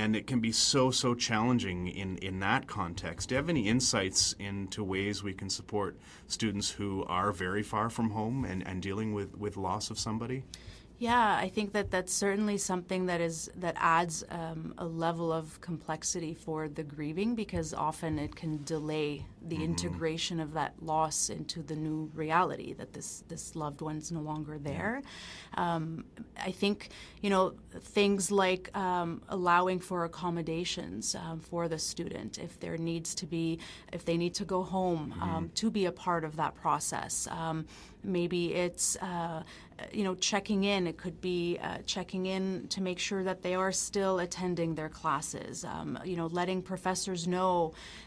And it can be so challenging in that context. Do you have any insights into ways we can support students who are very far from home and dealing with loss of somebody? Yeah, I think that that's certainly something that adds a level of complexity for the grieving, because often it can delay the integration of that loss into the new reality that this loved one's no longer there. I think things like allowing for accommodations for the student if they need to go home to be a part of that process. Maybe it's checking in. It could be checking in to make sure that they are still attending their classes. Letting professors know